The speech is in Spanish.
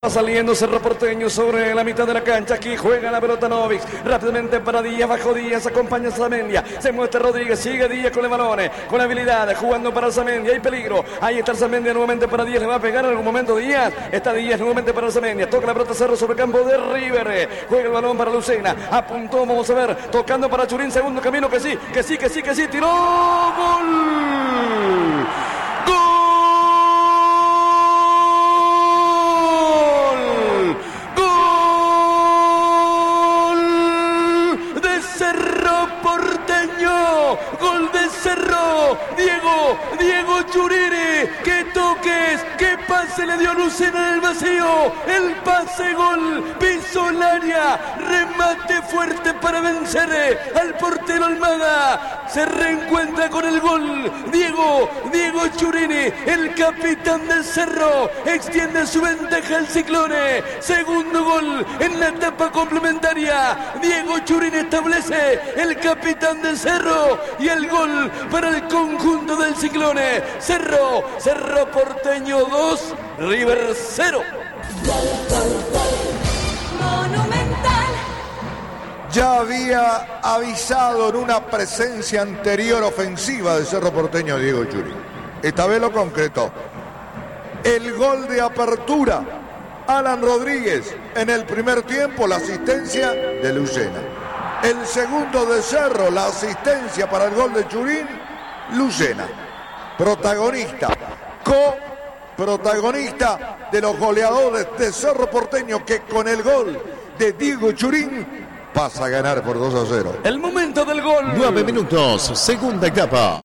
Va saliendo Cerro Porteño sobre la mitad de la cancha. Aquí juega la pelota Novix. Rápidamente para Díaz, bajo Díaz, acompaña a Zamendia. Se muestra Rodríguez, sigue Díaz con el balón, con habilidad, jugando para Zamendia. Hay peligro. Ahí está Zamendia nuevamente para Díaz. Le va a pegar en algún momento Díaz. Está Díaz nuevamente para Zamendia. Toca la pelota Cerro sobre el campo de River. Juega el balón para Lucena. Apuntó, vamos a ver. Tocando para Churín. Segundo camino que sí. Tiró. ¡Gol! Cerro Porteño, gol de Cerro, Diego Churini, qué toques, qué pase le dio Lucena en el vacío, el pase gol, piso el área, remate fuerte para vencer al portero Almada, se reencuentra con el gol, Diego Churini, el capitán del Cerro, extiende su ventaja al Ciclone, segundo gol en la etapa complementaria, Diego Churini establece el capitán del Cerro y el gol para el conjunto del Ciclone. Cerro Porteño 2, River 0. Monumental. Ya había avisado en una presencia anterior ofensiva de Cerro Porteño Diego Churini. Esta vez lo concretó. El gol de apertura, Alan Rodríguez en el primer tiempo, la asistencia de Lucena. El segundo de Cerro, la asistencia para el gol de Churín, Lucena. Protagonista, coprotagonista de los goleadores de Cerro Porteño, que con el gol de Diego Churín pasa a ganar por 2-0. El momento del gol. 9 minutos, segunda etapa.